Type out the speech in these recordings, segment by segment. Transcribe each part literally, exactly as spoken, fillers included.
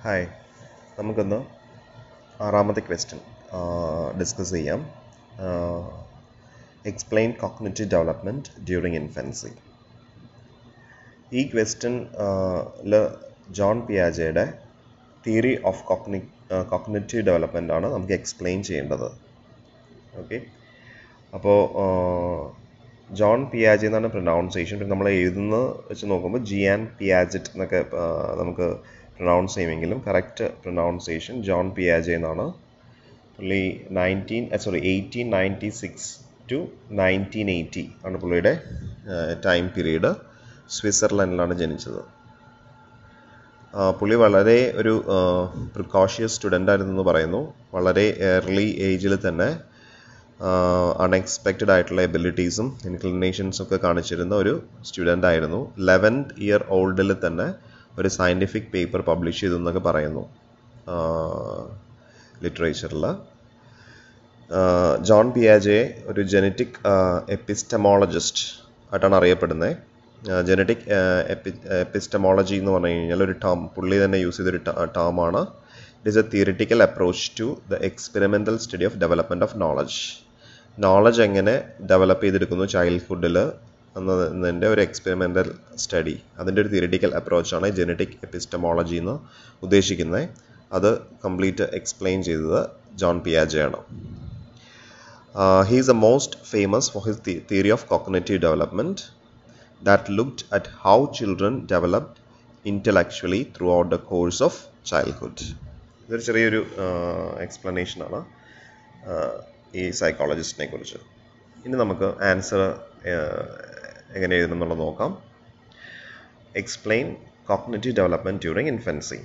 Hi, നമുക്കൊന്ന് ആറാമത്തെ question discuss ചെയ്യാം. Explain cognitive development during infancy. ഈ ക്വസ്റ്റ്യനിൽ ജോൺ പിയാജയുടെ theory of cogni cognitive development ആണ് നമുക്ക് എക്സ്പ്ലെയിൻ ചെയ്യേണ്ടത്. ഓക്കെ, അപ്പോൾ ജോൺ പിയാജെ എന്നാണ് പ്രൊനൗൺസിയേഷൻ. പിന്നെ നമ്മൾ എഴുതുന്നത് വെച്ച് നോക്കുമ്പോൾ ജിയാൻ പിയാജറ്റ് എന്നൊക്കെ നമുക്ക് പ്രൊനൗൺസ് ചെയ്യുമെങ്കിലും കറക്റ്റ് പ്രൊനൗൺസിയേഷൻ ജോൺ പിയാജെ എന്നാണ്. പുള്ളി nineteen sorry eighteen ninety six to nineteen eighty ആണ് പുള്ളിയുടെ ടൈം പീരീഡ്. സ്വിറ്റ്സർലൻഡിലാണ് ജനിച്ചത്. പുള്ളി വളരെ ഒരു പ്രിക്കോഷ്യസ് സ്റ്റുഡൻ്റ് ആയിരുന്നു എന്ന് പറയുന്നു. വളരെ ഏർലി ഏജിൽ തന്നെ അൺഎക്സ്പെക്റ്റഡ് ആയിട്ടുള്ള എബിലിറ്റീസും ഇൻക്ലിനേഷൻസും ഒക്കെ കാണിച്ചിരുന്ന ഒരു സ്റ്റുഡൻ്റ് ആയിരുന്നു. ലെവൻത്ത് ഇയർ ഓൾഡിൽ തന്നെ ഒരു സയൻറ്റിഫിക് പേപ്പർ പബ്ലിഷ് ചെയ്തു എന്നൊക്കെ പറയുന്നു ലിറ്ററേച്ചറിൽ. ജോൺ പിയാജെ ഒരു ജനറ്റിക് എപ്പിസ്റ്റമോളജിസ്റ്റ് ആയിട്ടാണ് അറിയപ്പെടുന്നത്. ജനറ്റിക് എപ്പി എപ്പിസ്റ്റമോളജി എന്ന് പറഞ്ഞു കഴിഞ്ഞാൽ ഒരു ടേം പുള്ളി തന്നെ യൂസ് ചെയ്തൊരു ടേമാണ്. It is a theoretical approach to the experimental study of development of knowledge. Knowledge എങ്ങനെ ഡെവലപ്പ് ചെയ്തെടുക്കുന്നു ചൈൽഡ്ഹുഡിൽ എന്നതിൻ്റെ ഒരു എക്സ്പെരിമെൻ്റൽ സ്റ്റഡി, അതിൻ്റെ ഒരു തിയറിറ്റിക്കൽ അപ്രോച്ചാണ് ജനറ്റിക് എപ്പിസ്റ്റമോളജി എന്ന് ഉദ്ദേശിക്കുന്നത്. അത് കംപ്ലീറ്റ് എക്സ്പ്ലെയിൻ ചെയ്തത് ജോൺ പിയാജെയാണ്. He is a most famous for his theory of cognitive development that looked at how children developed intellectually throughout the course of childhood. ഇതൊരു ചെറിയൊരു എക്സ്പ്ലനേഷനാണ് ഈ സൈക്കോളജിസ്റ്റിനെ കുറിച്ച്. ഇനി നമുക്ക് ആൻസർ എങ്ങനെ എഴുതണം എന്നുള്ളത് നോക്കാം. Explain cognitive development during infancy.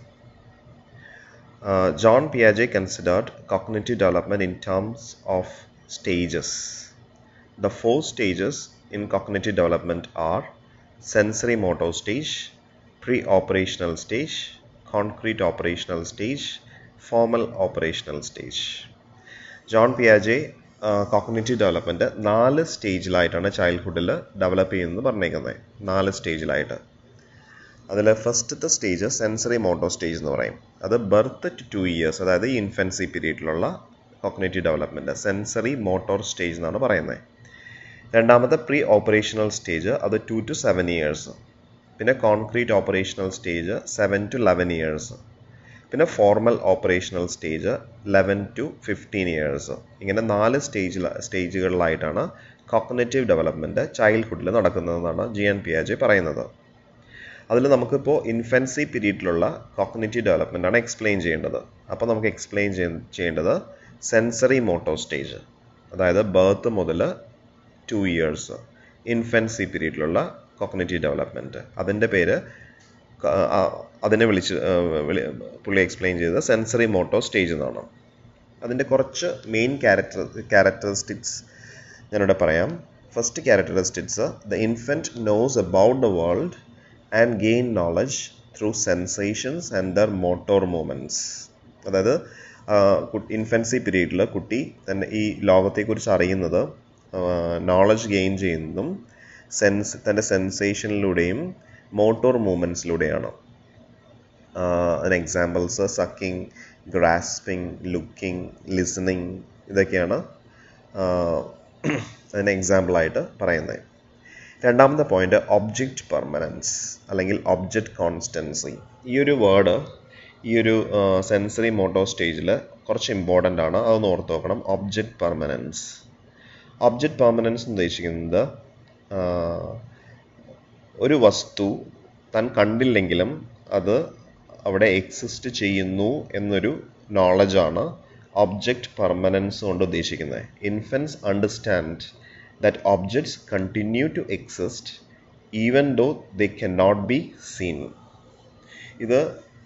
John പിയാജെ considered cognitive development in terms of stages. The four stages in cognitive development are sensory motor stage, pre-operational stage, concrete operational stage, formal operational stage. John പിയാജെ cognitive development നാല് സ്റ്റേജിലായിട്ടാണ് ചൈൽഡ്ഹുഡിൽ develop ചെയ്യുന്നത് പറഞ്ഞേക്കുന്നത്. നാല് സ്റ്റേജിലായിട്ട്. അതിൽ ഫസ്റ്റത്തെ stage sensory motor stage എന്ന് പറയും. അത് ബർത്ത് ടു ടു ഇയേഴ്സ്, അതായത് ഈ ഇൻഫൻസി പീരീഡിലുള്ള cognitive development sensory motor stage എന്നാണ് പറയുന്നത്. രണ്ടാമത്തെ പ്രീ ഓപ്പറേഷണൽ സ്റ്റേജ് അത് ടു ടു സെവൻ ഇയേഴ്സ്. പിന്നെ concrete operational stage seven to eleven years. പിന്നെ formal operational stage eleven to fifteen years. ഇങ്ങനെ നാല് സ്റ്റേജിൽ സ്റ്റേജുകളിലായിട്ടാണ് കോഗ്നിറ്റീവ് ഡെവലപ്മെൻറ്റ് ചൈൽഡ്ഹുഡിൽ നടക്കുന്നതെന്നാണ് ജിയാൻ പിയാജെ പറയുന്നത്. അതിൽ നമുക്കിപ്പോൾ ഇൻഫൻസി പീരീഡിലുള്ള കോഗ്നിറ്റീവ് ഡെവലപ്മെൻ്റ് ആണ് എക്സ്പ്ലെയിൻ ചെയ്യേണ്ടത്. അപ്പോൾ നമുക്ക് എക്സ്പ്ലെയിൻ ചെയ്യേണ്ടത് സെൻസറി മോട്ടോർ സ്റ്റേജ്, അതായത് ബർത്ത് മുതൽ ടു ഇയേഴ്സ് ഇൻഫൻസി പീരീഡിലുള്ള കോഗ്നിറ്റീവ് ഡെവലപ്മെൻറ്റ്. അതിൻ്റെ പേര് അതിനെ വിളിച്ച് പുള്ളി എക്സ്പ്ലെയിൻ ചെയ്തത് സെൻസറി മോട്ടോർ സ്റ്റേജ് എന്നാണ്. അതിൻ്റെ കുറച്ച് മെയിൻ ക്യാരക്ടർ ക്യാരക്ടറിസ്റ്റിക്സ് ഞാനിവിടെ പറയാം. First characteristics, the infant knows about the world and gain knowledge through sensations and their motor movements. അതായത് ഇൻഫൻസി പീരീഡിൽ കുട്ടി തന്നെ ഈ ലോകത്തെക്കുറിച്ച് അറിയുന്നത് നോളജ് ഗെയിൻ ചെയ്യുന്നതും സെൻസ് തൻ്റെ സെൻസേഷനിലൂടെയും മോട്ടോർ മൂവ്മെൻറ്റ്സിലൂടെയാണ്. അതിന് examples sucking, grasping, looking, listening ഇതൊക്കെയാണ് അതിന് എക്സാമ്പിളായിട്ട് പറയുന്നത്. രണ്ടാമത്തെ പോയിന്റ് ഒബ്ജക്റ്റ് പെർമനൻസ് അല്ലെങ്കിൽ ഒബ്ജക്റ്റ് കോൺസ്റ്റൻസി. ഈ ഒരു വേർഡ് ഈ ഒരു സെൻസറി മോട്ടോർ സ്റ്റേജിൽ കുറച്ച് ഇമ്പോർട്ടൻ്റ് ആണ്, അതൊന്ന് ഓർത്ത് നോക്കണം. Object permanence. ഒബ്ജക്റ്റ് പെർമനൻസ് ഉദ്ദേശിക്കുന്നത് ഒരു വസ്തു താൻ കണ്ടില്ലെങ്കിലും അത് അവിടെ എക്സിസ്റ്റ് ചെയ്യുന്നു എന്നൊരു നോളജാണ് ഒബ്ജക്റ്റ് പെർമനൻസ് കൊണ്ട് ഉദ്ദേശിക്കുന്നത്. Infants understand that objects continue to exist even though they can not be seen. ഇത്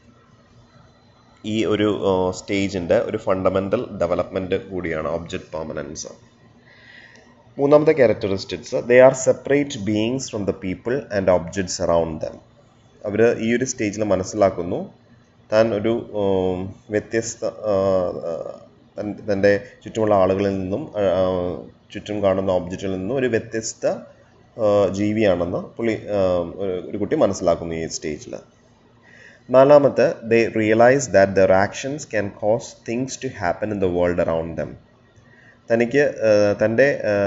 ഈ ഒരു സ്റ്റേജിൻ്റെ ഒരു ഫണ്ടമെൻ്റൽ ഡെവലപ്മെൻറ്റ് കൂടിയാണ് ഒബ്ജക്റ്റ് പെർമനൻസ്. മൂന്നാമത്തെ characteristics, they are separate beings from the people and objects around them. അവർ ഈ ഒരു സ്റ്റേജിൽ മനസ്സിലാക്കുന്നു താൻ ഒരു വ്യത്യസ്ത തൻ്റെ ചുറ്റുമുള്ള ആളുകളിൽ നിന്നും ചുറ്റും കാണുന്ന ഒബ്ജക്റ്റുകളിൽ നിന്നും ഒരു വ്യത്യസ്ത ജീവിയാണെന്ന് പുള്ളി ഒരു കുട്ടി മനസ്സിലാക്കുന്നു ഈ സ്റ്റേജിൽ. നാലാമത്തെ, they realize that their actions can cause things to happen in the world around them. തനിക്ക് തൻ്റെ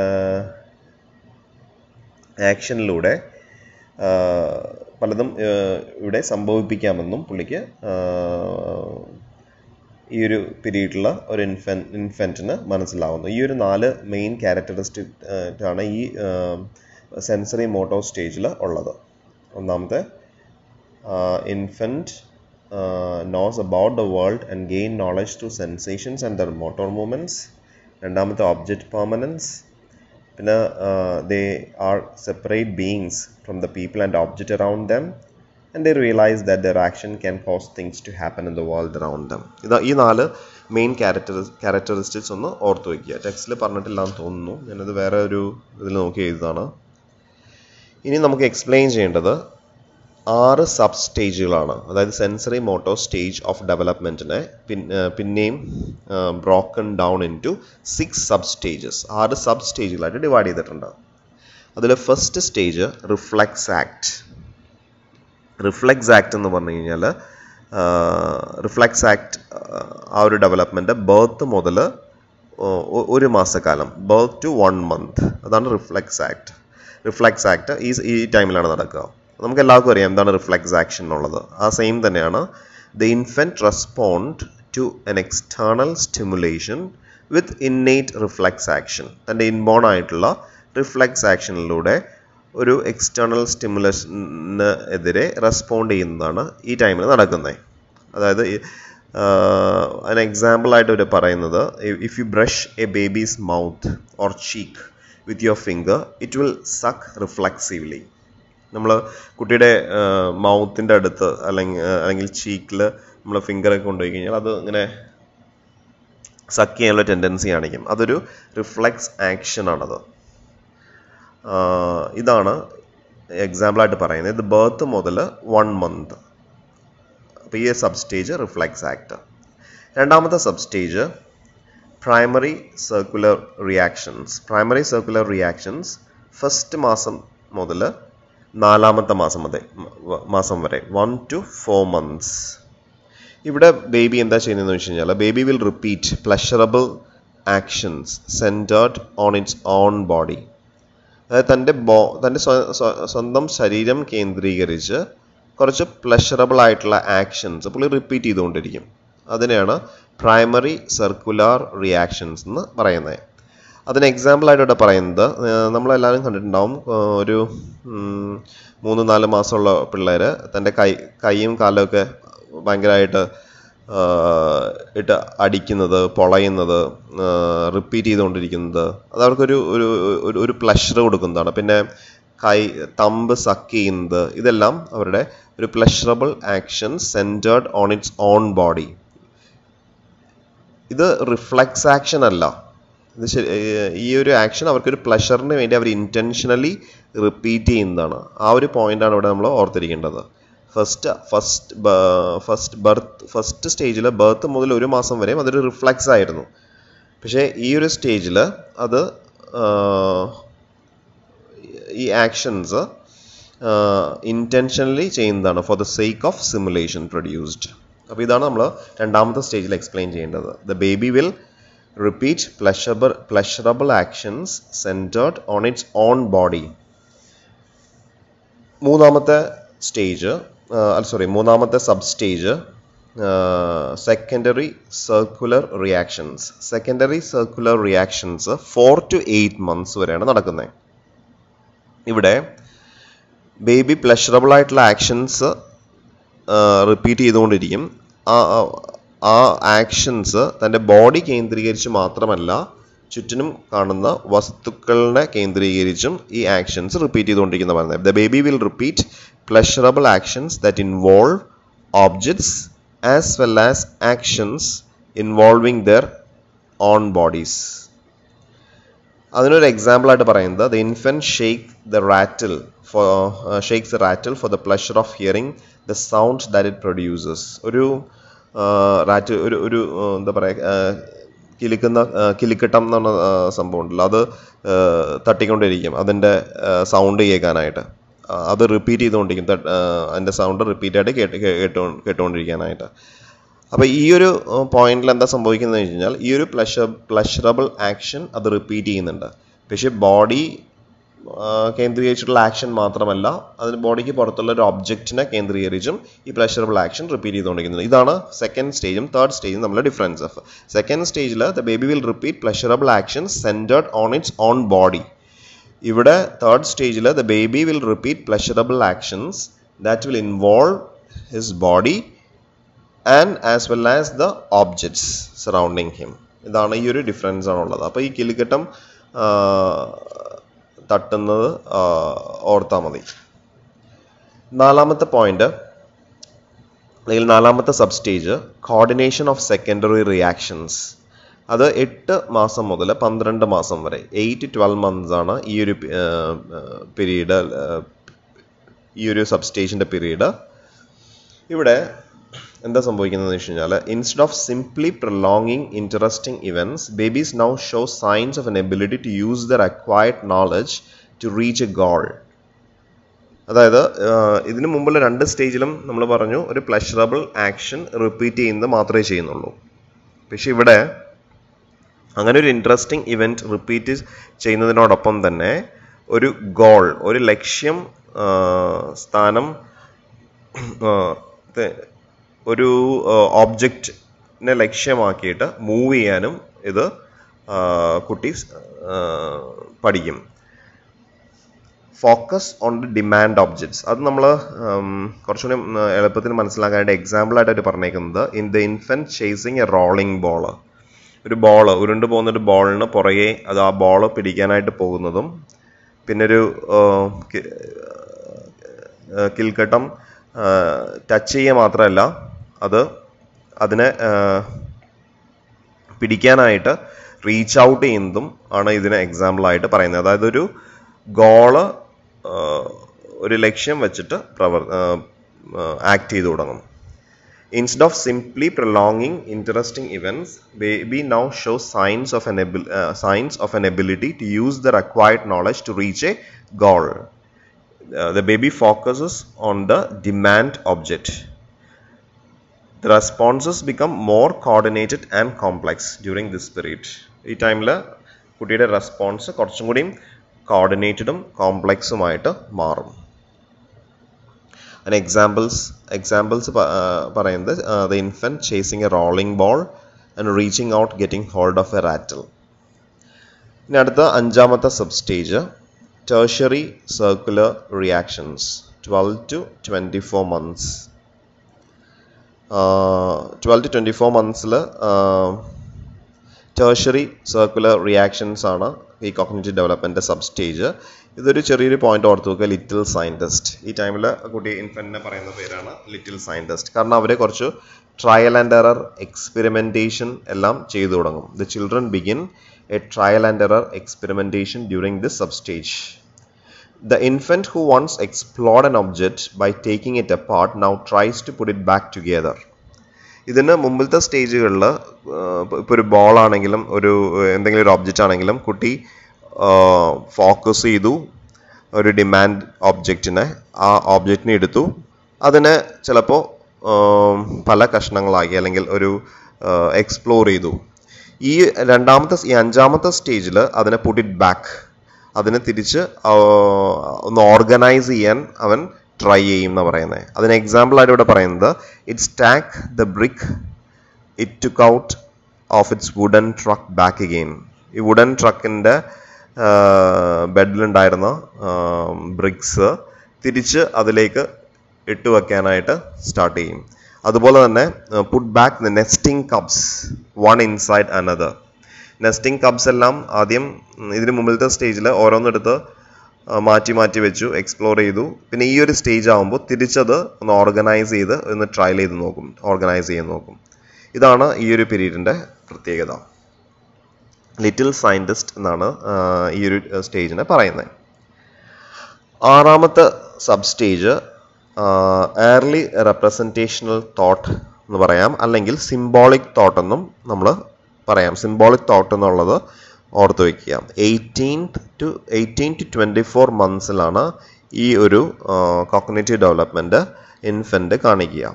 ആക്ഷനിലൂടെ പലതും ഇവിടെ സംഭവിപ്പിക്കാമെന്നും പുള്ളിക്ക് ഈ ഒരു പീരീഡിലുള്ള ഒരു ഇൻഫൻ ഇൻഫൻറ്റിന് മനസ്സിലാവുന്നു. ഈ ഒരു നാല് മെയിൻ ക്യാരക്ടറിസ്റ്റിക് ആണ് ഈ സെൻസറി മോട്ടോർ സ്റ്റേജിൽ ഉള്ളത്. ഒന്നാമത്തെ, infant knows about the world and gain knowledge through sensations and their motor movements. രണ്ടാമത്തെ, ഒബ്ജക്റ്റ് പെർമനൻസ്. പിന്നെ they are separate beings from the people and object around them, and they realize that their action can cause things to happen in the world around them. ഇത് ഈ നാല് main character characteristics ഒന്ന് ഓർത്ത് വയ്ക്കുക. ടെക്സ്റ്റിൽ പറഞ്ഞിട്ടില്ലാന്ന് തോന്നുന്നു, ഞാനത് വേറെ ഒരു ഇതിൽ നോക്കി എഴുതാണ്. ഇനി നമുക്ക് എക്സ്പ്ലെയിൻ ചെയ്യേണ്ടത് ആറ് സബ് സ്റ്റേജുകളാണ്. അതായത് സെൻസറി മോട്ടോർ സ്റ്റേജ് ഓഫ് ഡെവലപ്മെൻറ്റിനെ പിന്നെയും broken down into six sub stages, ആറ് സബ് സ്റ്റേജുകളായിട്ട് ഡിവൈഡ് ചെയ്തിട്ടുണ്ട്. അതിൽ first stage reflex act. Reflex act എന്ന് പറഞ്ഞു കഴിഞ്ഞാൽ റിഫ്ലെക്സ് ആക്ട് ആ ഒരു ഡെവലപ്മെൻറ്റ് ബർത്ത് മുതൽ ഒരു മാസക്കാലം, ബർത്ത് ടു വൺ മന്ത്, അതാണ് റിഫ്ലെക്സ് ആക്ട്. റിഫ്ലെക്സ് ആക്ട് ഈ ഈ ടൈമിലാണ് നടക്കുക. നമുക്ക് എല്ലാവർക്കും അറിയാം എന്താണ് റിഫ്ലെക്സ് ആക്ഷൻ എന്നുള്ളത്. ആ സെയിം തന്നെയാണ്. The infant respond to an external stimulation with innate reflex action. തൻ്റെ ഇൻബോൺ ആയിട്ടുള്ള റിഫ്ലെക്സ് ആക്ഷനിലൂടെ ഒരു എക്സ്റ്റേണൽ സ്റ്റിമുലേഷന് എതിരെ റെസ്പോണ്ട് ചെയ്യുന്നതാണ് ഈ ടൈമിൽ നടക്കുന്നത്. അതായത് an എക്സാമ്പിൾ ആയിട്ട് ഇവർ പറയുന്നത്, if you brush a baby's mouth or cheek with your finger it will suck reflexively. നമ്മൾ കുട്ടിയുടെ മൗത്തിൻ്റെ അടുത്ത് അല്ലെങ്കിൽ അല്ലെങ്കിൽ ചീക്കിൽ നമ്മൾ ഫിംഗറൊക്കെ കൊണ്ടുപോയി കഴിഞ്ഞാൽ അത് ഇങ്ങനെ സക്ക് ചെയ്യാനുള്ള ടെൻഡൻസി കാണിക്കും. അതൊരു റിഫ്ലെക്സ് ആക്ഷനാണത്. ഇതാണ് എക്സാമ്പിളായിട്ട് പറയുന്നത്. ഇത് ബർത്ത് മുതൽ വൺ മന്ത്. അപ്പോൾ ഈ സബ് സ്റ്റേജ് റിഫ്ലെക്സ് ആക്ട്. രണ്ടാമത്തെ sub stage primary circular reactions. Primary circular reactions first മാസം മുതൽ നാലാമത്തെ മാസം വരെ മാസം വരെ വൺ ടു ഫോർ മന്ത്സ്. ഇവിടെ ബേബി എന്താ ചെയ്യുന്നതെന്ന് വെച്ച് കഴിഞ്ഞാൽ baby will repeat pleasurable actions centred on its own body. അതായത് തൻ്റെ ബോ തൻ്റെ സ്വന്തം ശരീരം കേന്ദ്രീകരിച്ച് കുറച്ച് പ്ലഷറബിൾ ആയിട്ടുള്ള ആക്ഷൻസ് പുള്ളി റിപ്പീറ്റ് ചെയ്തുകൊണ്ടിരിക്കും. അതിനെയാണ് പ്രൈമറി സർക്കുലർ റിയാക്ഷൻസ് എന്ന് പറയുന്നത്. അതിന് എക്സാമ്പിളായിട്ട് ഇവിടെ പറയുന്നത്, നമ്മളെല്ലാവരും കണ്ടിട്ടുണ്ടാവും, ഒരു മൂന്ന് നാല് മാസമുള്ള പിള്ളേർ തൻ്റെ കൈ കൈയും കാലമൊക്കെ ഭയങ്കരമായിട്ട് ഇട്ട് അടിക്കുന്നത്, പൊളയുന്നത്, റിപ്പീറ്റ് ചെയ്തുകൊണ്ടിരിക്കുന്നത്, അത് അവർക്കൊരു ഒരു ഒരു പ്ലഷർ കൊടുക്കുന്നതാണ്. പിന്നെ കൈ തമ്പ് സക്ക് ചെയ്യുന്നത്, ഇതെല്ലാം അവരുടെ ഒരു pleasurable action centred on its own body. ഇത് റിഫ്ലെക്സ് ആക്ഷൻ അല്ല. ഇത് ശരി, ഈ ഒരു ആക്ഷൻ അവർക്കൊരു പ്ലഷറിന് വേണ്ടി അവർ ഇൻറ്റൻഷനലി റിപ്പീറ്റ് ചെയ്യുന്നതാണ്. ആ ഒരു പോയിൻ്റാണ് ഇവിടെ നമ്മൾ ഓർത്തിരിക്കേണ്ടത്. First first first birth first സ്റ്റേജിൽ ബർത്ത് മുതൽ ഒരു മാസം വരെയും അതൊരു റിഫ്ലെക്സ് ആയിരുന്നു. പക്ഷേ ഈ ഒരു സ്റ്റേജിൽ അത് ഈ ആക്ഷൻസ് ഇൻറ്റൻഷനലി ചെയ്യുന്നതാണ് for the sake of simulation produced. അപ്പോൾ ഇതാണ് നമ്മൾ രണ്ടാമത്തെ സ്റ്റേജിൽ എക്സ്പ്ലെയിൻ ചെയ്യേണ്ടത്. The baby will repeat pleasurable pleasurable actions centered on its own body. മൂന്നാമത്തെ സ്റ്റേജ് സോറി മൂന്നാമത്തെ sub stage secondary circular reactions. Secondary circular reactions four to eight months വരെയാണ് നടക്കുന്നത്. ഇവിടെ ബേബി പ്ലഷറബിൾ ആയിട്ടുള്ള ആക്ഷൻസ് റിപ്പീറ്റ് ചെയ്തുകൊണ്ടിരിക്കും. ആ ആ ആക്ഷൻസ് തൻ്റെ ബോഡി കേന്ദ്രീകരിച്ച് മാത്രമല്ല ചുറ്റിനും കാണുന്ന വസ്തുക്കളെ കേന്ദ്രീകരിച്ചും ഈ ആക്ഷൻസ് റിപ്പീറ്റ് ചെയ്തുകൊണ്ടിരിക്കുന്ന പറയുന്നത്. The baby will repeat pleasurable actions that involve objects as well as actions involving their own bodies. അതിനൊരു എക്സാമ്പിളായിട്ട് പറയുന്നത്, the infant shake the rattle for shakes the rattle for the pleasure of hearing the sound that it produces. ഒരു rat ഒരു ഒരു എന്താ പറയുക കിലുക്കുന്ന കിലുക്കിട്ടം എന്ന് പറഞ്ഞ സംഭവം ഉണ്ടല്ലോ, അത് തട്ടിക്കൊണ്ടിരിക്കും അതിൻ്റെ സൗണ്ട് കേൾക്കാനായിട്ട്. അത് റിപ്പീറ്റ് ചെയ്തുകൊണ്ടിരിക്കും, അതിൻ്റെ സൗണ്ട് റിപ്പീറ്റ് ആയിട്ട് കേട്ട് കേട്ടോ കേട്ടുകൊണ്ടിരിക്കാനായിട്ട്. അപ്പോൾ ഈ ഒരു പോയിന്റിൽ എന്താ സംഭവിക്കുന്നത് വെച്ച് കഴിഞ്ഞാൽ ഈ ഒരു പ്ലഷർ പ്ലഷറബിൾ ആക്ഷൻ അത് റിപ്പീറ്റ് ചെയ്യുന്നുണ്ട്. പക്ഷേ ബോഡി കേന്ദ്രീകരിച്ചിട്ടുള്ള ആക്ഷൻ മാത്രമല്ല, അതിന് ബോഡിക്ക് പുറത്തുള്ള ഒരു ഒബ്ജക്റ്റിനെ കേന്ദ്രീകരിച്ചും ഈ പ്ലഷറബിൾ ആക്ഷൻ റിപ്പീറ്റ് ചെയ്തുകൊണ്ടിരിക്കുന്നത്. ഇതാണ് സെക്കൻഡ് സ്റ്റേജും തേർഡ് സ്റ്റേജും തമ്മിലുള്ള ഡിഫറൻസ്. ഓഫ് സെക്കൻഡ് സ്റ്റേജിൽ the baby will repeat pleasurable action centred on its own body. ഇവിടെ തേർഡ് സ്റ്റേജിൽ the baby will repeat pleasurable actions that will involve his body and as well as the objects surrounding him. ഇതാണ് ഈ ഒരു difference ആണുള്ളത്. അപ്പോൾ ഈ കിലുക്കട്ടം തട്ടുന്നത് ഓർത്താൽ മതി. നാലാമത്തെ പോയിന്റ് അല്ലെങ്കിൽ നാലാമത്തെ sub stage coordination of secondary reactions. അത് എട്ട് മാസം മുതൽ പന്ത്രണ്ട് മാസം വരെ, എയ്റ്റ് ട്വൽവ് മന്ത്സ് ആണ് ഈ ഒരു പീരീഡ്, ഈ ഒരു സബ് സ്റ്റേജിൻ്റെ പീരീഡ്. ഇവിടെ എന്താ സംഭവിക്കുന്നതെന്ന് വെച്ച് കഴിഞ്ഞാൽ instead of simply prolonging interesting events babies now show signs of an ability to use their acquired knowledge to reach a goal. അതായത് ഇതിനു മുമ്പുള്ള രണ്ട് സ്റ്റേജിലും നമ്മൾ പറഞ്ഞു ഒരു പ്ലഷറബിൾ ആക്ഷൻ റിപ്പീറ്റ് ചെയ്യുന്നത് മാത്രമേ ചെയ്യുന്നുള്ളൂ. പക്ഷെ ഇവിടെ അങ്ങനെ ഒരു ഇൻട്രസ്റ്റിംഗ് ഇവൻറ്റ് റിപ്പീറ്റ് ചെയ്യുന്നതിനോടൊപ്പം തന്നെ ഒരു ഗോൾ, ഒരു ലക്ഷ്യം സ്ഥാനം, ഒരു ഓബ്ജക്റ്റിനെ ലക്ഷ്യമാക്കിയിട്ട് മൂവ് ചെയ്യാനും ഇത് കുട്ടി പഠിക്കും. Focus on the demand objects. അത് നമ്മൾ കുറച്ചുകൂടി എളുപ്പത്തിൽ മനസ്സിലാക്കാനായിട്ട് എക്സാമ്പിളായിട്ട് അവർ പറഞ്ഞേക്കുന്നത് in the infant chasing a rolling ball. ഒരു ബോൾ ഉരുണ്ട് പോകുന്ന ഒരു ബോളിന് പുറകെ അത് ആ ബോൾ പിടിക്കാനായിട്ട് പോകുന്നതും, പിന്നെ ഒരു കിൽക്കട്ടം ടച്ച് ചെയ്യുക മാത്രമല്ല അത് അതിനെ പിടിക്കാനായിട്ട് റീച്ച് ഔട്ട് ചെയ്യുന്നതും ആണ് ഇതിന് എക്സാമ്പിളായിട്ട് പറയുന്നത്. അതായത് ഒരു ഗോള് ഒരു ലക്ഷ്യം വെച്ചിട്ട് പ്രവർ ആക്ട് ചെയ്തു തുടങ്ങും. Instead of simply prolonging interesting events baby now show signs of an able signs of an ability to use their acquired knowledge to reach a goal. The baby focuses on the demand object. The responses become more coordinated and complex during this period. ഈ ടൈമിൽ കുട്ടിയുടെ response കുറച്ചും കൂടിയും കോർഡിനേറ്റഡും കോംപ്ലക്സുമായിട്ട് മാറും. അതിന് examples examples പറയുന്നത് the infant chasing a rolling ball and reaching out getting hold of a rattle. ഇനി അടുത്ത അഞ്ചാമത്തെ sub stage tertiary circular reactions, twelve to twenty-four months. uh, twelve to twenty-four monthsൽ tertiary circular reactions ആണ് ഈ cognitive development sub stage. ഇതൊരു ചെറിയൊരു point ഓർത്ത് നോക്കുക, ലിറ്റിൽ സയൻറ്റിസ്റ്റ്. ഈ ടൈമിൽ കുട്ടി ഇൻഫൻറ്റിനെ പറയുന്ന പേരാണ് ലിറ്റിൽ സയൻറ്റിസ്റ്റ്. കാരണം അവരെ കുറച്ച് ട്രയൽ ആൻഡ് എറർ എക്സ്പെരിമെൻറ്റേഷൻ എല്ലാം ചെയ്തു തുടങ്ങും. The children begin a trial and error experimentation during this substage. The infant who once explored an object by taking it apart now tries to put it back together. ഇതിന് മുമ്പിലത്തെ സ്റ്റേജുകളിൽ ഇപ്പോൾ ഒരു ball ആണെങ്കിലും ഒരു എന്തെങ്കിലും ഒരു ഒബ്ജക്റ്റ് ആണെങ്കിലും കുട്ടി ഫോക്കസ് ചെയ്തു ഒരു ഡിമാൻഡ് ഒബ്ജക്റ്റിനെ, ആ ഒബ്ജക്റ്റിനെ എടുത്തു, അതിനെ ചിലപ്പോൾ പല കഷ്ണങ്ങളാക്കി അല്ലെങ്കിൽ ഒരു എക്സ്പ്ലോർ ചെയ്തു. ഈ രണ്ടാമത്തെ ഈ അഞ്ചാമത്തെ സ്റ്റേജിൽ അതിനെ പുട്ട് ഇറ്റ് ബാക്ക്, അതിനെ തിരിച്ച് ഒന്ന് ഓർഗനൈസ് ചെയ്യാൻ അവൻ ട്രൈ ചെയ്യും എന്നാണ് പറയുന്നത്. അതിന് എക്സാമ്പിളായിട്ട് ഇവിടെ പറയുന്നത് it stack the brick it took out of its wooden truck back again. ഈ വുഡൻ ട്രക്കിൻ്റെ ബെഡിലുണ്ടായിരുന്ന ബ്രിക്സ് തിരിച്ച് അതിലേക്ക് ഇട്ട് വെക്കാനായിട്ട് സ്റ്റാർട്ട് ചെയ്യും. അതുപോലെ തന്നെ put back the nesting cups one inside another. Nesting cups എല്ലാം ആദ്യം ഇതിന് മുമ്പിലത്തെ സ്റ്റേജിൽ ഓരോന്നെടുത്ത് മാറ്റി മാറ്റി വെച്ചു, എക്സ്പ്ലോർ ചെയ്തു. പിന്നെ ഈ ഒരു സ്റ്റേജ് ആകുമ്പോൾ തിരിച്ചത് ഒന്ന് ഓർഗനൈസ് ചെയ്ത് ഒന്ന് ട്രയൽ ചെയ്ത് നോക്കും, ഓർഗനൈസ് ചെയ്ത് നോക്കും. ഇതാണ് ഈ ഒരു പീരീഡിൻ്റെ പ്രത്യേകത. ലിറ്റിൽ സയൻറ്റിസ്റ്റ് എന്നാണ് ഈ ഒരു സ്റ്റേജിനെ പറയുന്നത്. ആറാമത്തെ sub stage early representational thought എന്ന് പറയാം, അല്ലെങ്കിൽ സിംബോളിക് തോട്ട് എന്നും നമ്മൾ പറയാം. സിംബോളിക് തോട്ട് എന്നുള്ളത് ഓർത്ത് വയ്ക്കുക. Eighteen to eighteen to twenty four മന്ത്സിലാണ് ഈ ഒരു കോഗ്നിറ്റീവ് ഡെവലപ്മെൻറ്റ് ഇൻഫൻറ്റ് കാണിക്കുക.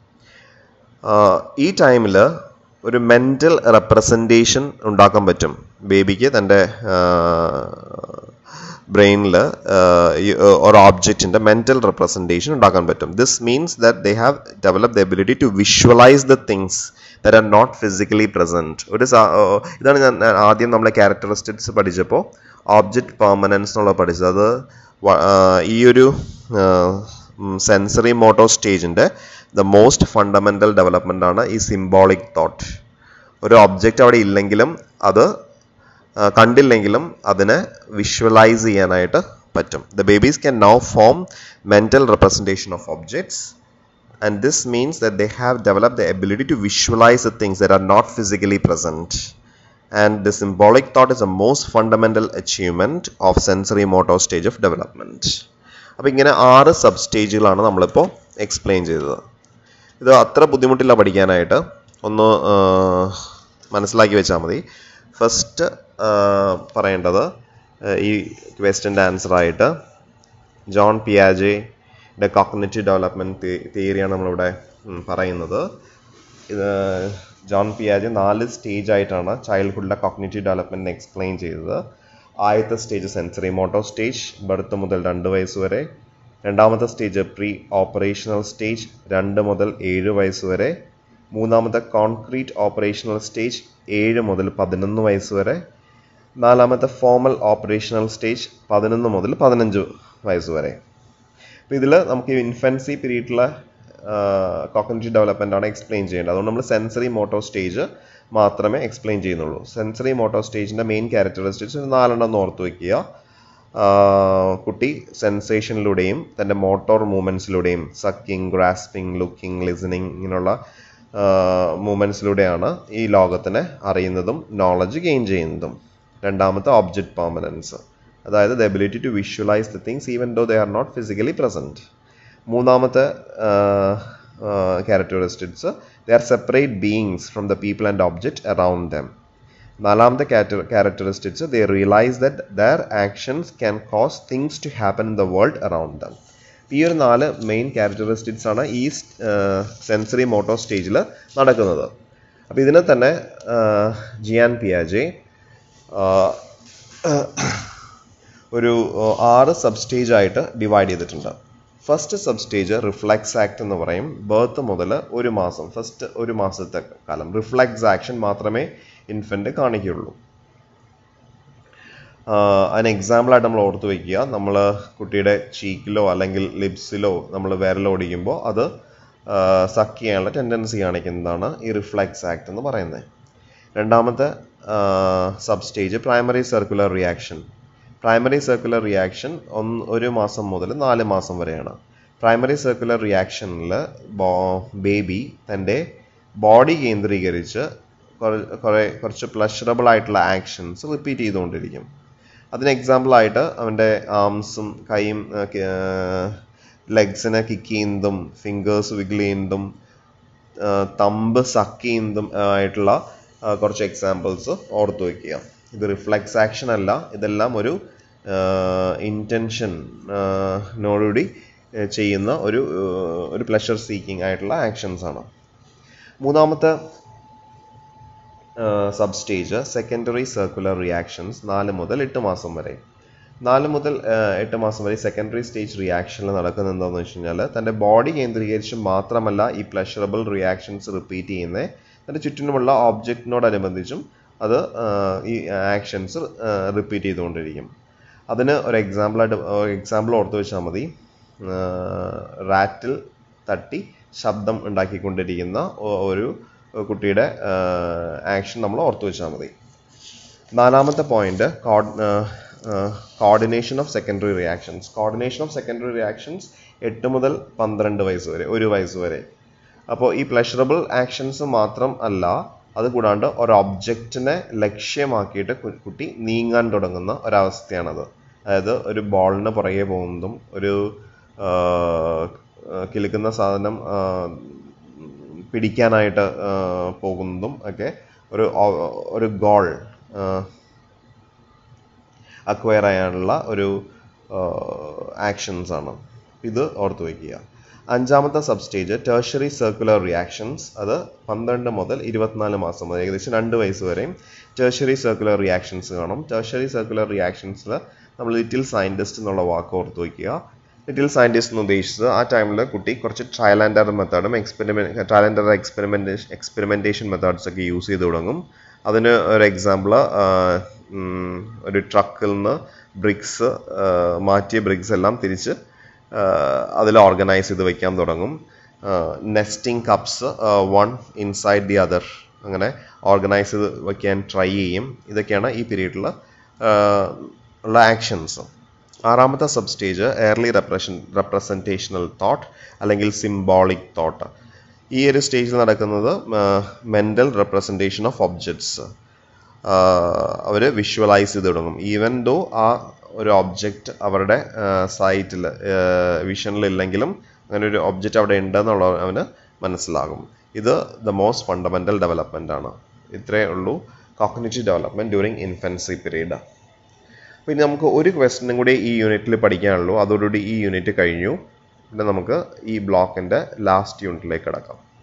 ഈ ടൈമിൽ ഒരു മെൻ്റൽ റെപ്രസെൻറ്റേഷൻ ഉണ്ടാക്കാൻ പറ്റും ബേബിക്ക് തൻ്റെ ബ്രെയിനിൽ ഒരു ഓബ്ജക്റ്റിൻ്റെ മെൻ്റൽ റെപ്രസെൻറ്റേഷൻ ഉണ്ടാക്കാൻ പറ്റും. This means that they have develop the ability to visualize the things that are not physically present. ഒരു ഇതാണ് ഞാൻ ആദ്യം നമ്മളെ ക്യാരക്ടറിസ്റ്റിക്സ് പഠിച്ചപ്പോൾ ഓബ്ജക്റ്റ് പെർമനൻസ് എന്നുള്ളത് പഠിച്ചത്. അത് ഈ ഒരു സെൻസറി മോട്ടോ സ്റ്റേജിൻ്റെ ദ മോസ്റ്റ് ഫണ്ടമെൻ്റൽ ഡെവലപ്മെൻ്റ് ആണ് ഈ സിംബോളിക് തോട്ട്. ഒരു ഒബ്ജക്റ്റ് അവിടെ ഇല്ലെങ്കിലും അത് കണ്ടില്ലെങ്കിലും അതിനെ വിഷ്വലൈസ് ചെയ്യാനായിട്ട് പറ്റും. The babies can now form mental representation of objects and this means that they have developed the ability to visualize the things that are not physically present. And the symbolic thought is a most fundamental achievement of sensory motor stage of development. അപ്പോൾ ഇങ്ങനെ ആറ് sub സ്റ്റേജുകളാണ് നമ്മളിപ്പോൾ explain ചെയ്തത്. ഇത് അത്ര ബുദ്ധിമുട്ടില്ല പഠിക്കാനായിട്ട്, ഒന്ന് മനസ്സിലാക്കി വെച്ചാൽ മതി. ഫസ്റ്റ് പറയേണ്ടത് ഈ ക്വസ്റ്റ്യൻ്റെ ആൻസറായിട്ട് ജോൺ പിയാജെയുടെ കോഗ്നിറ്റീവ് ഡെവലപ്മെൻറ്റ് തിയറിയാണ് നമ്മളിവിടെ പറയുന്നത്. ഇത് ജോൺ പിയാജെ നാല് സ്റ്റേജ് ആയിട്ടാണ് ചൈൽഡ്ഹുഡിലെ കോഗ്നിറ്റീവ് ഡെവലപ്മെൻറ്റിനെ എക്സ്പ്ലെയിൻ ചെയ്തത്. ആദ്യത്തെ stage sensory motor stage, birth മുതൽ രണ്ട് വയസ്സ് വരെ. രണ്ടാമത്തെ സ്റ്റേജ് പ്രീ ഓപ്പറേഷണൽ സ്റ്റേജ്, രണ്ട് മുതൽ ഏഴ് വയസ്സ് വരെ. മൂന്നാമത്തെ കോൺക്രീറ്റ് ഓപ്പറേഷണൽ സ്റ്റേജ്, ഏഴ് മുതൽ പതിനൊന്ന് വയസ്സ് വരെ. നാലാമത്തെ ഫോമൽ ഓപ്പറേഷണൽ സ്റ്റേജ്, പതിനൊന്ന് മുതൽ പതിനഞ്ച് വയസ്സ് വരെ. അപ്പോൾ ഇതിൽ നമുക്ക് ഇൻഫൻസി പീരീഡിലെ കോഗ്നിറ്റീവ് ഡെവലപ്മെൻ്റ് ആണ് എക്സ്പ്ലെയിൻ ചെയ്യേണ്ടത്. അതുകൊണ്ട് നമ്മൾ സെൻസറി മോട്ടോ സ്റ്റേജ് മാത്രമേ എക്സ്പ്ലെയിൻ ചെയ്യുന്നുള്ളൂ. സെൻസറി മോട്ടോ സ്റ്റേജിൻ്റെ മെയിൻ ക്യാരക്ടറിസ്റ്റിക്സ് നാലെണ്ണം ഓർത്ത് വയ്ക്കുക. കുട്ടി സെൻസേഷനിലൂടെയും തൻ്റെ മോട്ടോർ മൂവ്മെൻറ്റ്സിലൂടെയും സക്കിങ്, ഗ്രാസ്പിങ്, ലുക്കിംഗ്, ലിസണിങ് ഇങ്ങനെയുള്ള മൂവ്മെൻറ്റ്സിലൂടെയാണ് ഈ ലോകത്തിനെ അറിയുന്നതും നോളജ് ഗെയിൻ ചെയ്യുന്നതും. രണ്ടാമത്തെ ഒബ്ജക്റ്റ് പെർമനൻസ്, അതായത് the ability to visualize the things even though they are not physically present. മൂന്നാമത്തെ characteristics, they are separate beings from the people and object around them. നാലാമത്തെ characteristics, they realize that their actions can cause things to happen in the world around them. ഈ ഒരു നാല് main characteristics ആണ് ഈ sensory motto സ്റ്റേജിൽ നടക്കുന്നത്. അപ്പോൾ ഇതിനെ തന്നെ ജിയാൻ പിയാജെ ഒരു ആറ് സബ് സ്റ്റേജ് ആയിട്ട് ഡിവൈഡ് ചെയ്തിട്ടുണ്ട്. First sub stage reflex act എന്ന് പറയും. ബർത്ത് മുതൽ ഒരു മാസം, ഫസ്റ്റ് ഒരു മാസത്തെ കാലം റിഫ്ലെക്സ് ആക്ഷൻ മാത്രമേ ഇൻഫൻറ്റ് കാണിക്കുകയുള്ളൂ. അതിന് എക്സാമ്പിളായിട്ട് നമ്മൾ ഓർത്ത് വയ്ക്കുക, നമ്മൾ കുട്ടിയുടെ ചീക്കിലോ അല്ലെങ്കിൽ ലിപ്സിലോ നമ്മൾ വിരലോടിക്കുമ്പോൾ അത് സക്ക് ചെയ്യാനുള്ള ടെൻഡൻസി കാണിക്കുന്നതാണ് ഈ റിഫ്ലെക്സ് ആക്ട് എന്ന് പറയുന്നത്. രണ്ടാമത്തെ sub stage primary circular reaction. Primary circular reaction ഒന്ന് ഒരു മാസം മുതൽ നാല് മാസം വരെയാണ്. പ്രൈമറി സർക്കുലർ റിയാക്ഷനിൽ ബേബി തൻ്റെ ബോഡി കേന്ദ്രീകരിച്ച് കുറേ കുറച്ച് പ്ലഷറബിൾ ആയിട്ടുള്ള ആക്ഷൻസ് റിപ്പീറ്റ് ചെയ്തുകൊണ്ടിരിക്കും. അതിന് എക്സാമ്പിളായിട്ട് അവൻ്റെ ആംസും കൈയും ലെഗ്സിനെ കിക്ക് ചെയ്യുന്നതും ഫിംഗേഴ്സ് വിഗിൾ ചെയ്യുന്നതും തമ്പ് സക്ക് ചെയ്യുന്നതും ആയിട്ടുള്ള കുറച്ച് എക്സാമ്പിൾസ് ഓർത്തു വയ്ക്കുക. ഇത് റിഫ്ലെക്സ് ആക്ഷൻ അല്ല, ഇതെല്ലാം ഒരു ഇൻറ്റൻഷനോടുകൂടി ചെയ്യുന്ന ഒരു ഒരു പ്ലഷർ സീക്കിംഗ് ആയിട്ടുള്ള ആക്ഷൻസ് ആണ്. മൂന്നാമത്തെ sub stage secondary circular reactions, നാല് മുതൽ എട്ട് മാസം വരെ. നാല് മുതൽ എട്ട് മാസം വരെ സെക്കൻഡറി സ്റ്റേജ് റിയാക്ഷനിൽ നടക്കുന്നത് എന്താണെന്ന് വെച്ച് കഴിഞ്ഞാൽ തൻ്റെ ബോഡി കേന്ദ്രീകരിച്ച് മാത്രമല്ല ഈ പ്ലഷറബിൾ റിയാക്ഷൻസ് റിപ്പീറ്റ് ചെയ്യുന്നത്, തൻ്റെ ചുറ്റിനുമുള്ള ഓബ്ജക്റ്റിനോടനുബന്ധിച്ചും അത് ഈ ആക്ഷൻസ് റിപ്പീറ്റ് ചെയ്തുകൊണ്ടിരിക്കും. അതിന് ഒരു എക്സാമ്പിളായിട്ട് എക്സാമ്പിൾ ഓർത്ത് വെച്ചാൽ മതി. റാറ്റിൽ തട്ടി ശബ്ദം ഉണ്ടാക്കിക്കൊണ്ടിരിക്കുന്ന ഒരു കുട്ടിയുടെ ആക്ഷൻ നമ്മൾ ഓർത്തു വെച്ചാൽ മതി. നാലാമത്തെ point coordination of secondary reactions. Coordination of secondary reactions എട്ട് മുതൽ പന്ത്രണ്ട് വയസ്സ് വരെ, ഒരു വയസ്സ് വരെ. അപ്പോൾ ഈ പ്ലഷറബിൾ ആക്ഷൻസ് മാത്രം അല്ല, അതുകൂടാണ്ട് ഒരു ഒബ്ജക്റ്റിനെ ലക്ഷ്യമാക്കിയിട്ട് കുട്ടി നീങ്ങാൻ തുടങ്ങുന്ന ഒരവസ്ഥയാണത്. അതായത് ഒരു ബോളിന് പുറകെ പോകുന്നതും ഒരു കിലുക്കുന്ന സാധനം പിടിക്കാനായിട്ട് പോകുന്നതും ഒക്കെ ഒരു ഒരു ഗോൾ അക്വയർ ചെയ്യാനുള്ള ഒരു ആക്ഷൻസ് ആണ്. ഇത് ഓർത്ത് വയ്ക്കുക. അഞ്ചാമത്തെ sub stage tertiary circular reactions. അത് പന്ത്രണ്ട് മുതൽ ഇരുപത്തിനാല് മാസം മുതൽ ഏകദേശം രണ്ട് വയസ്സ് വരെയും ടേർഷ്യറി സർക്കുലർ റിയാക്ഷൻസ് കാണും. ടേർഷ്യറി സർക്കുലർ റിയാക്ഷൻസിൽ നമ്മൾ ലിറ്റിൽ സയൻറ്റിസ്റ്റ് എന്നുള്ള വാക്ക് ഓർത്ത് വയ്ക്കുക. ലിറ്റിൽ സയൻറ്റിസ്റ്റ് എന്ന് ഉദ്ദേശിച്ചത് ആ ടൈമിൽ കുട്ടി കുറച്ച് ട്രയൽ ആൻഡ് എറർ മെത്തേഡും experiment trial and error experimentation experimentation methods ഒക്കെ യൂസ് ചെയ്ത് തുടങ്ങും. അതിന് ഒരു എക്സാമ്പിൾ ഒരു ട്രക്കിൽ നിന്ന് ബ്രിക്സ് മാറ്റിയ ബ്രിക്സ് എല്ലാം തിരിച്ച് അതിൽ ഓർഗനൈസ് ചെയ്ത് വയ്ക്കാൻ തുടങ്ങും. Nesting cups one inside the other അങ്ങനെ ഓർഗനൈസ് ചെയ്ത് വയ്ക്കാൻ ട്രൈ ചെയ്യും. ഇതൊക്കെയാണ് ഈ പീരീഡിൽ ഉള്ള ആക്ഷൻസ്. ആറാമത്തെ sub stage early represent representational thought അല്ലെങ്കിൽ സിംബോളിക് തോട്ട്. ഈ ഒരു സ്റ്റേജിൽ നടക്കുന്നത് മെൻ്റൽ റെപ്രസെൻറ്റേഷൻ ഓഫ് ഒബ്ജക്ട്സ്. അവർ വിഷ്വലൈസ് ചെയ്ത് തുടങ്ങും. ഈവൻ ദോ ആ ഒരു ഒബ്ജക്റ്റ് അവരുടെ സൈറ്റിൽ വിഷനിലില്ലെങ്കിലും അങ്ങനെ ഒരു ഒബ്ജക്റ്റ് അവിടെ ഉണ്ടെന്നുള്ള അവന് മനസ്സിലാകും. ഇത് ദ മോസ്റ്റ് ഫണ്ടമെൻ്റൽ ഡെവലപ്മെൻ്റ് ആണ്. ഇത്രയേ ഉള്ളൂ cognitive development during infancy period. പിന്നെ നമുക്ക് ഒരു ക്വസ്റ്റ്യനും കൂടി ഈ യൂണിറ്റിൽ പഠിക്കാനുള്ളൂ. അതോടുകൂടി ഈ യൂണിറ്റ് കഴിഞ്ഞു. പിന്നെ നമുക്ക് ഈ ബ്ലോക്കിൻ്റെ ലാസ്റ്റ് യൂണിറ്റിലേക്ക് കടക്കാം.